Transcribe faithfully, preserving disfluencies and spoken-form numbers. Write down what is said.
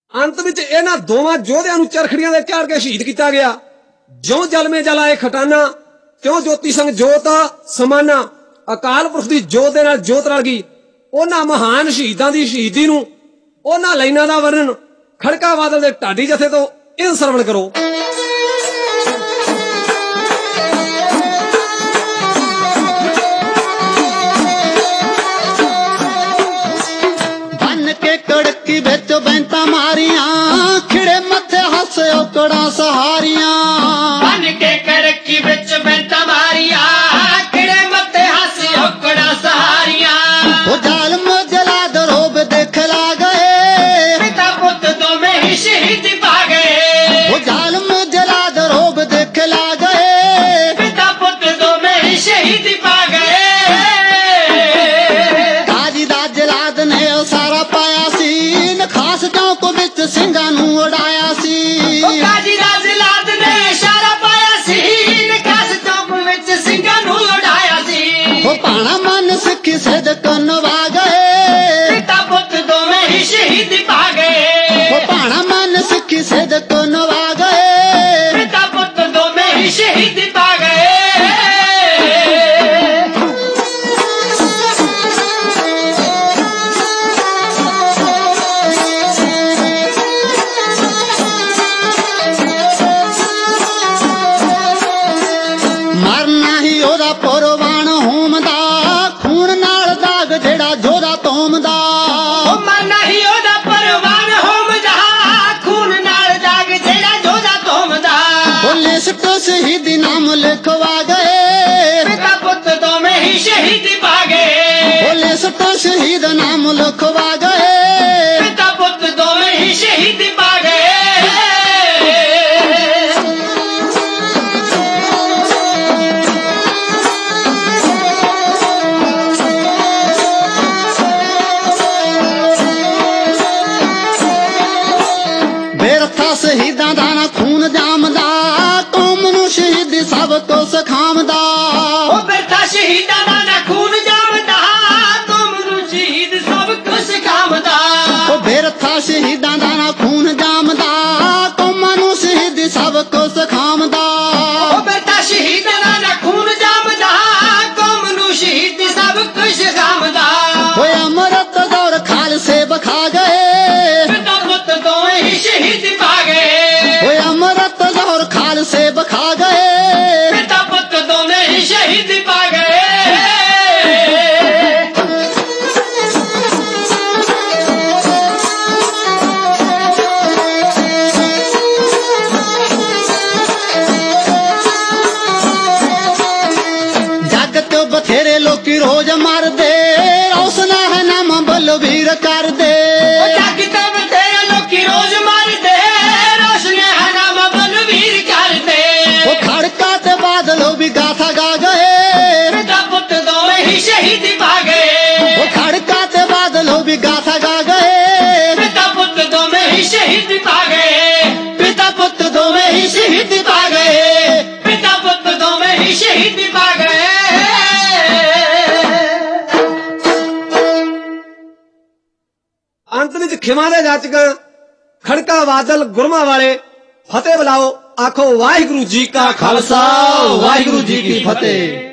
अंत विच इन्हां दोवां योधियां नूं चरखड़ियां दे चाड़ के शहीद किया गया। ज्यों जल में जल आए खटाना, त्यों ज्योति संग जोत समाना। अकाल पुरख दी जोत दे नाल जोत रल गई। उन्हां महान शहीदां दी शहीदी नूं, उन्हां लाइनां दा वर्णन खड़का बादल दे ढाडी जथे तो इन सरवण करो। बन के कड़की बिच बैंता मारियां, खिड़े मथे हस औकड़ा सहारियां। बन के कड़की बिच बैंता मारियां, खिड़े मथे हस औकड़ा सहारियां। वो जालम जलाद रोब देखला गए, पिता पुत दोवें ही शहीद पा गए। वो जालम जलाद रोब देखला गए, पिता पुत दोवें ही शहीद पा गए। काजी दा जलाद ने सारा पाया सी, नखास चौक विच ਸਿੰਘਾਂ ਨੂੰ ਉਡਾਇਆ ਸੀ। ਉਹ ਕਾਜੀ ਦਾ ਜਲਾਦ ਨੇ ਇਸ਼ਾਰਾ ਪਾਇਆ ਸੀ, ਨਖਾਸ ਚੌਕ ਵਿੱਚ ਸਿੰਘਾਂ ਨੂੰ ਉਡਾਇਆ ਸੀ। ਉਹ ਭਾਣਾ ਮਨ ਸਿੱਖੀ ਸਿਦਕ ਨਵਾ ਗਏ, ਪਿਤਾ ਪੁੱਤ ਦੋਵੇਂ ਹੀ ਸ਼ਹੀਦ ਪਾ ਗਏ। ਉਹ ਭਾਣਾ ਮਨ ਸਿੱਖੀ ਸਿਦਕ ਨਵਾ ਗਏ, ਪਿਤਾ ਪੁੱਤ ਦੋਵੇਂ ਹੀ ਸ਼ਹੀਦ ਪਾ ਗਏ। ਮਰਨਾ ਹੀ ਉਹਦਾ ਪੁਰਵਾਨ ਹੋਮਦਾ, ਖੂਨ ਨਾਲ ਦਾਗ ਜਿਹੜਾ ਜੋਦਾ ਤੋਮਦਾ। ਉਹ ਮਰਨਾ ਹੀ ਉਹਦਾ ਪਰਵਾਨ ਹੋਮਦਾ, ਖੂਨ ਨਾਲ ਦਾਗ ਜਿਹੜਾ ਜੋਦਾ ਧੋਮਦਾ। ਉਹ ਲਿਸਟ ਸ਼ਹੀਦੀ ਨਾਮ ਲਿਖਵਾ ਗਏ, ਪਿਤਾ ਪੁੱਤ ਦੋਵੇਂ ਹੀ ਸ਼ਹੀਦ ਪਾ ਗਏ। ਉਹ ਲਿਸਟ ਸ਼ਹੀਦ ਨਾਮ ਲਿਖਵਾ ਗਏ, ਪਿਤਾ ਪੁੱਤ ਦੋਵੇਂ ਹੀ ਸ਼ਹੀਦ ਪਾ ਗਏ। ਬੇਰਥਾ ਸ਼ਹੀਦਾਂ ਦਾ ਨਾ ਖੂਨ ਜਾਮਦਾ, ਕੌਮ ਨੂੰ ਸ਼ਹੀਦੀ ਸਭ ਤੋਂ ਸਿਖਾਉਂਦਾ। ਉਹ ਬੈਠਾ ਸ਼ਹੀਦਾਂ ਦਾ ਨਾ ਖੂਨ ਜਾਮਦਾ, ਤੁਮ ਨੂੰ ਸ਼ਹੀਦ ਸਭ ਕੁਝ ਸਿਖਾਉਂਦਾ। ਉਹ ਬੇਰਥਾ ਸ਼ਹੀਦਾਂ ਦਾ ਨਾ ਖੂਨ ਜਾਮਦਾ, ਕੌਮਾਂ ਨੂੰ ਸ਼ਹੀਦੀ ਸਭ ਕੁਝ ਸਿਖਾਉਂਦਾ। ਉਹ ਬੈਠਾ ਸ਼ਹੀਦਾਂ ਦਾ ਨਾ ਖੂਨ ਜਾਮਦਾ, ਕੌਮ ਨੂੰ ਸ਼ਹੀਦ ਸਭ ਕੁਝ ਸਿਖਾਉਂਦਾ। ਓਏ ਅਮਰਤ ਦੌਰ ਖਾਲਸੇ ਬਖਾ ਗਏ, ਪਿਤਾ ਪੁੱਤ ਦੋਵੇਂ ਹੀ ਸ਼ਹੀਦ ਪਾ ਗਏ। ਓਏ ਅਮਰਤ ਦੌਰ ਖਾਲਸੇ ਬਖਾ ਗਏ, ਪਿਤਾ ਪੁੱਤ ਦੋਵੇਂ ਹੀ ਸ਼ਹੀਦ ਪਾ ਗਏ। ਜੱਗ ਤੇ ਬਥੇਰੇ ਲੋਕੀ ਰੋਜ਼ ਮਰਦੇ, ਰੌਸਨਾ ਹੈ ਨਾਮ ਬਲਵੀਰ ਕਰਦੇ। ਉਹ ਜੱਗ ਤੇ ਬਥੇਰੇ ਲੋਕੀ ਰੋਜ਼ ਮਰਦੇ, ਰੋਸ਼ਨ ਹੈ ਨਾਮ ਬਲਵੀਰ ਕਰਦੇ। ਉਹ ਖੜਕਾ ਤੇ ਬਾਦਲੋਂ ਵੀ ਗਾਥਾ ਗਾ ਗਏ, ਪਿਤਾ ਪੁੱਤ ਦੋਵੇਂ ਹੀ ਸ਼ਹੀਦ ਪਾ ਗਏ। ਉਹ ਖੜਕਾ ਤੇ ਬਾਦਲੋਂ ਵੀ ਗਾਥਾ ਗਾ ਗਏ, ਪਿਤਾ ਪੁੱਤ ਦੋਵੇਂ ਹੀ ਸ਼ਹੀਦ ਪਾ ਗਏ। ਪਿਤਾ ਪੁੱਤ ਦੋਵੇਂ ਹੀ ਸ਼ਹੀਦ ਪਾ ਗਏ। ਪਿਤਾ ਪੁੱਤ ਦੋਵੇਂ ਹੀ ਸ਼ਹੀਦ ਪਾ ਗਏ। अंत विच खिमा दे जाचकां खड़का बादल गुरमां वाले फतेह बुलाओ, आखो वाहिगुरू जी का खालसा वाहिगुरू जी की फतेह।